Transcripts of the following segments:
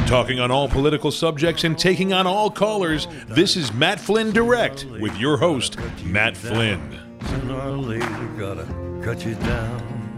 Talking on all political subjects and taking on all callers, this is Matt Flynn Direct with your host, Matt Flynn. Sooner or later, gotta cut you down.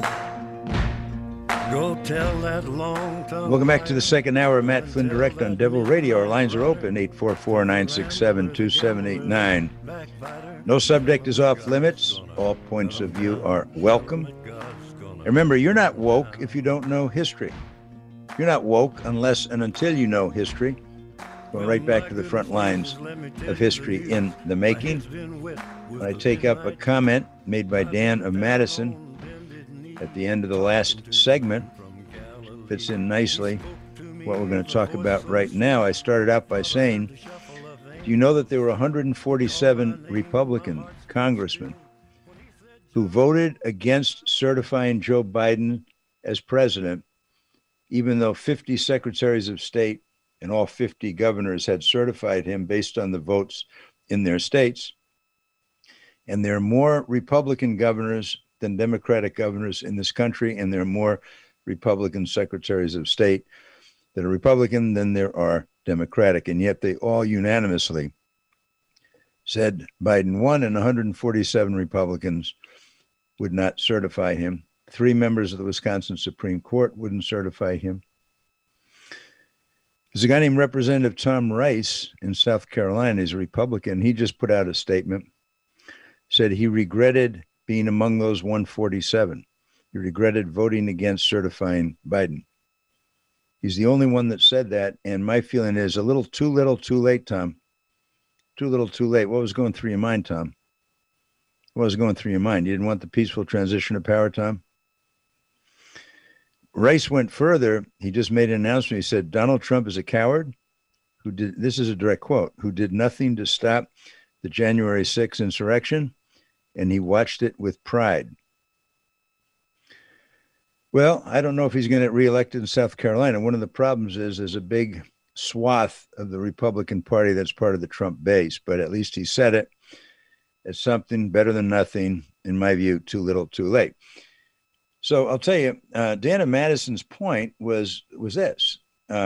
Go tell that long-time. Welcome back to the second hour of Matt Flynn Direct on Devil Radio. Our lines are open, 844-967-2789. No subject is off limits. All points of view are welcome. And remember, you're not woke if you don't know history. You're not woke unless and until you know history. Going right back to the front lines of history in the making. When I take up a comment made by Dan of Madison at the end of the last segment, fits in nicely what we're going to talk about right now. I started out by saying, do you know that there were 147 Republican congressmen who voted against certifying Joe Biden as president, even though 50 secretaries of state and all 50 governors had certified him based on the votes in their states? And there are more Republican governors than Democratic governors in this country, and there are more Republican secretaries of state that are Republican than there are Democratic. And yet they all unanimously said Biden won, and 147 Republicans would not certify him. 3 members of the Wisconsin Supreme Court wouldn't certify him. There's a guy named Representative Tom Rice in South Carolina. He's a Republican. He just put out a statement, said he regretted being among those 147. He regretted voting against certifying Biden. He's the only one that said that, and my feeling is a little, too late, Tom. Too little, too late. What was going through your mind, Tom? What was going through your mind? You didn't want the peaceful transition of power, Tom? Rice went further. He just made an announcement. He said, Donald Trump is a coward who did, this is a direct quote, who did nothing to stop the January 6th insurrection, and he watched it with pride. Well, I don't know if he's going to get reelected in South Carolina. One of the problems is there's a big swath of the Republican Party that's part of the Trump base, but at least he said it. It's something better than nothing, in my view, too little, too late. So I'll tell you, Dana Madison's point was this.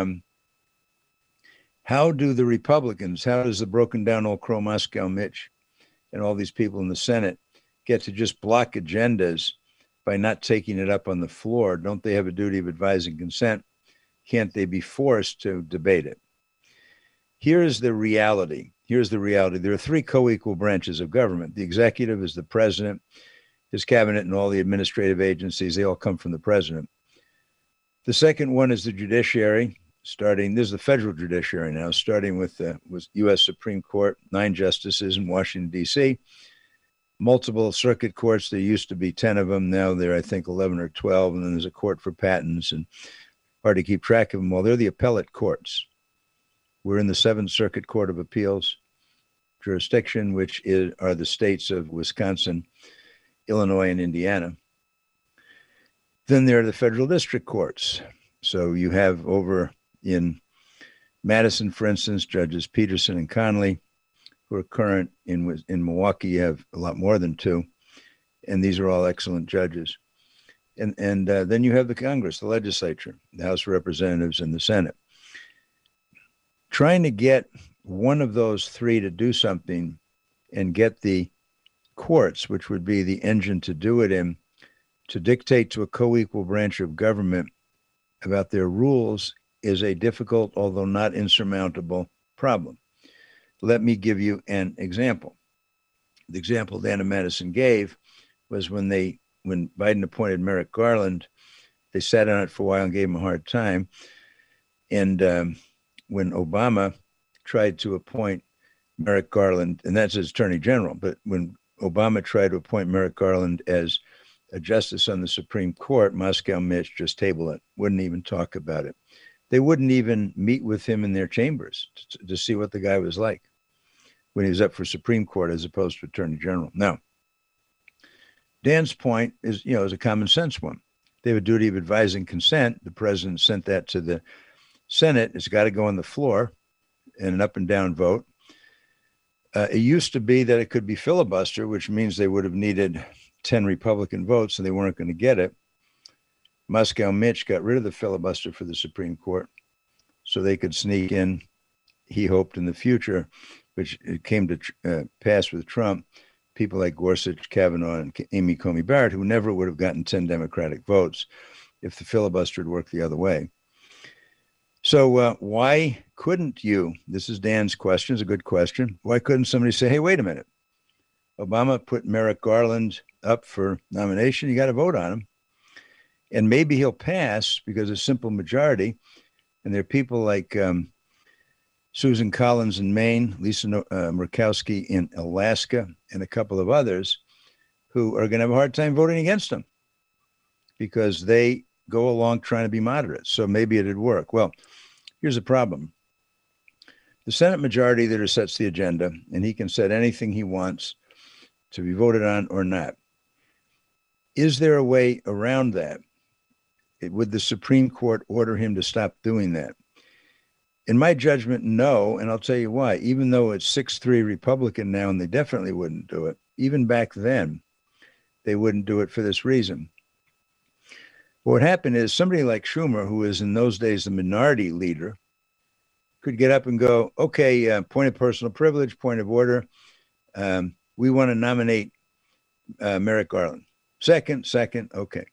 How do the Republicans, how does the broken down old Crow Moscow Mitch and all these people in the Senate get to just block agendas by not taking it up on the floor? Don't they have a duty of advising consent? Can't they be forced to debate it? Here's the reality. There are 3 co-equal branches of government. The executive is the president, his cabinet, and all the administrative agencies. They all come from the president. The second one is the judiciary, this is the federal judiciary now, starting with U.S. Supreme Court, 9 justices in Washington, D.C., multiple circuit courts. There used to be 10 of them. Now there are, I think, 11 or 12. And then there's a court for patents, and hard to keep track of them all. They're the appellate courts. We're in the 7th Circuit Court of Appeals jurisdiction, which are the states of Wisconsin, Illinois, and Indiana. Then there are the federal district courts. So you have over in Madison, for instance, Judges Peterson and Conley, who are current. In Milwaukee, you have a lot more than 2, and these are all excellent judges. And then you have the Congress, the legislature, the House of Representatives, and the Senate. Trying to get one of those 3 to do something and get the courts, which would be the engine to do it in, to dictate to a co-equal branch of government about their rules is a difficult, although not insurmountable, problem. Let me give you an example. The example Dana Madison gave was when Biden appointed Merrick Garland, they sat on it for a while and gave him a hard time. And when Obama tried to appoint Merrick Garland, and that's as Attorney General, but when Obama tried to appoint Merrick Garland as a justice on the Supreme Court, Moscow Mitch just tabled it, wouldn't even talk about it. They wouldn't even meet with him in their chambers to see what the guy was like when he was up for Supreme Court as opposed to Attorney General. Now, Dan's point is a common sense one. They have a duty of advising consent. The president sent that to the Senate. It's got to go on the floor in an up and down vote. It used to be that it could be filibuster, which means they would have needed 10 Republican votes and they weren't going to get it. Moscow Mitch got rid of the filibuster for the Supreme Court. so they could sneak in, he hoped, in the future, which it came to pass with Trump, people like Gorsuch, Kavanaugh, and Amy Coney Barrett, who never would have gotten 10 Democratic votes if the filibuster had worked the other way. So why couldn't you, this is Dan's question, it's a good question, why couldn't somebody say, hey, wait a minute, Obama put Merrick Garland up for nomination, you got to vote on him. And maybe he'll pass because of simple majority. And there are people like Susan Collins in Maine, Lisa Murkowski in Alaska, and a couple of others who are going to have a hard time voting against him because they go along trying to be moderate. So maybe it'd work. Well, here's the problem. The Senate Majority Leader sets the agenda, and he can set anything he wants to be voted on or not. Is there a way around that? Would the Supreme Court order him to stop doing that? In my judgment, no, and I'll tell you why. Even though it's 6-3 Republican now, and they definitely wouldn't do it, even back then, they wouldn't do it for this reason. What happened is somebody like Schumer, who was in those days the minority leader, could get up and go, okay, point of personal privilege, point of order. We want to nominate Merrick Garland. Second, okay.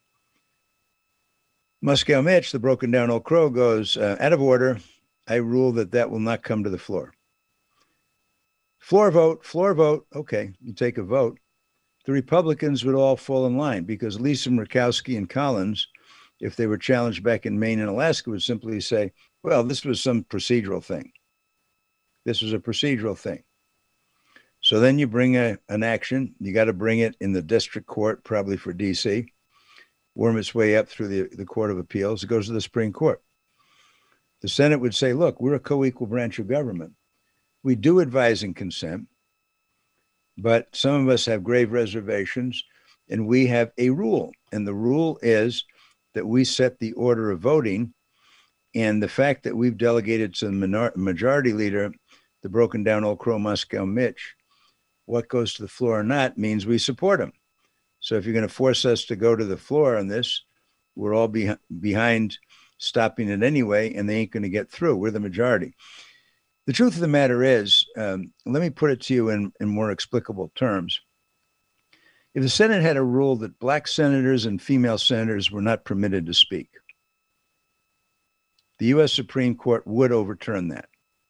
Moscow Mitch, the broken down old crow, goes, out of order. I rule that will not come to the floor. Floor vote. Okay, you take a vote. The Republicans would all fall in line because Lisa Murkowski and Collins, if they were challenged back in Maine and Alaska, would simply say, well, this was some procedural thing. This was a procedural thing. So then you bring an action. You got to bring it in the district court, probably for D.C., worm its way up through the Court of Appeals. It goes to the Supreme Court. The Senate would say, look, we're a co-equal branch of government. We do advise and consent, but some of us have grave reservations, and we have a rule. And the rule is that we set the order of voting. And the fact that we've delegated to the majority leader, the broken down old crow Moscow Mitch, what goes to the floor or not means we support him. So if you're going to force us to go to the floor on this, we're all behind stopping it anyway, and they ain't going to get through. We're the majority. The truth of the matter is, let me put it to you in more explicable terms. If the Senate had a rule that black senators and female senators were not permitted to speak, the U.S. Supreme Court would overturn that.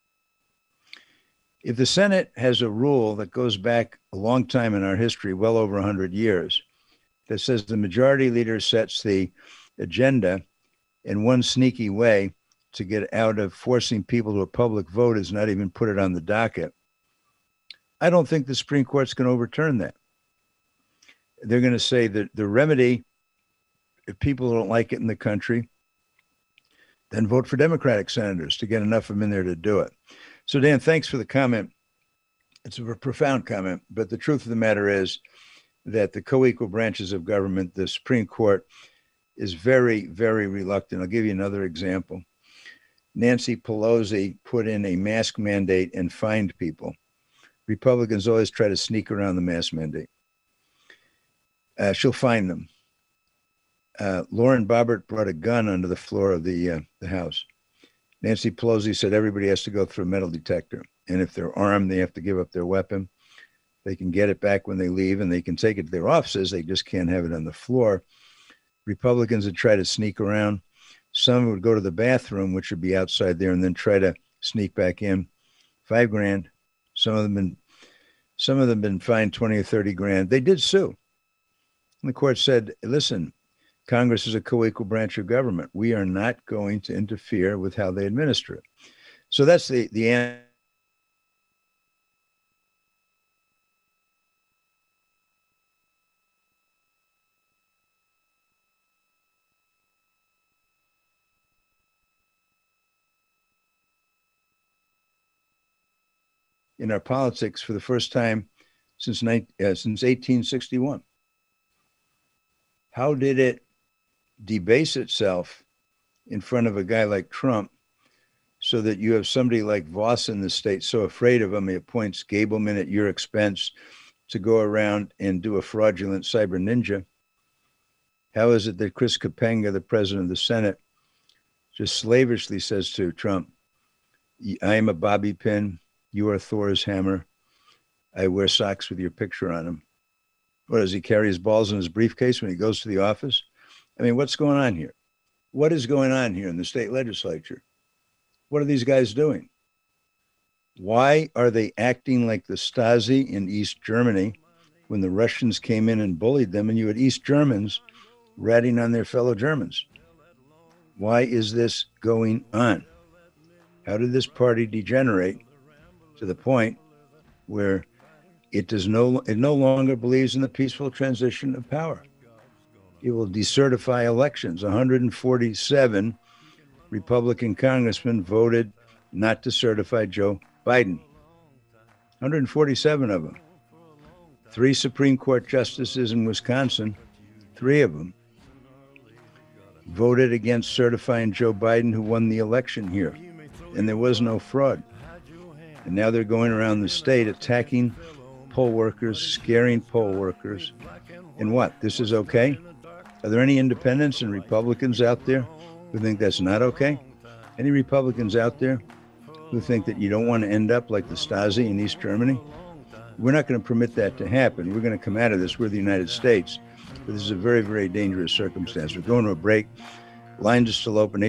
If the Senate has a rule that goes back a long time in our history, well over 100 years, that says the majority leader sets the agenda, in one sneaky way to get out of forcing people to a public vote is not even put it on the docket, I don't think the Supreme Court's going to overturn that. They're going to say that the remedy, if people don't like it in the country, then vote for Democratic senators to get enough of them in there to do it. So, Dan, thanks for the comment. It's a profound comment, but the truth of the matter is that the co-equal branches of government, the Supreme Court, is very, very reluctant. I'll give you another example. Nancy Pelosi put in a mask mandate and fined people. Republicans always try to sneak around the mask mandate. She'll fine them. Lauren Boebert brought a gun under the floor of the House. Nancy Pelosi said everybody has to go through a metal detector. And if they're armed, they have to give up their weapon. They can get it back when they leave, and they can take it to their offices. They just can't have it on the floor. Republicans would try to sneak around. Some would go to the bathroom, which would be outside there, and then try to sneak back in. $5,000. Some of them been fined 20 or 30 grand. They did sue. And the court said, listen, Congress is a co-equal branch of government. We are not going to interfere with how they administer it. So that's the answer. In our politics for the first time since 1861. How did it debase itself in front of a guy like Trump so that you have somebody like Voss in the state so afraid of him, he appoints Gableman at your expense to go around and do a fraudulent cyber ninja? How is it that Chris Kapenga, the president of the Senate, just slavishly says to Trump, I am a bobby pin. You are Thor's hammer. I wear socks with your picture on them. What, does he carry his balls in his briefcase when he goes to the office? I mean, what's going on here? What is going on here in the state legislature? What are these guys doing? Why are they acting like the Stasi in East Germany when the Russians came in and bullied them and you had East Germans ratting on their fellow Germans? Why is this going on? How did this party degenerate to the point where it no longer believes in the peaceful transition of power? It will decertify elections. 147 Republican congressmen voted not to certify Joe Biden. 147 of them. 3 Supreme Court justices in Wisconsin, 3 of them, voted against certifying Joe Biden, who won the election here. And there was no fraud. And now they're going around the state attacking poll workers, scaring poll workers. And what? This is okay? Are there any independents and Republicans out there who think that's not okay? Any Republicans out there who think that you don't want to end up like the Stasi in East Germany? We're not going to permit that to happen. We're going to come out of this. We're the United States. But this is a very, very dangerous circumstance. We're going to a break. Lines are still open,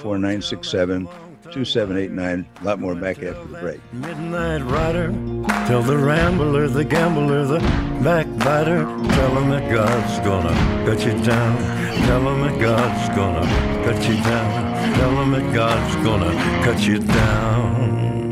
844-967-2789. A lot more back after the break. Midnight rider, tell the rambler, the gambler, the backbiter, tell him that God's gonna cut you down. Tell him that God's gonna cut you down. Tell him that God's gonna cut you down.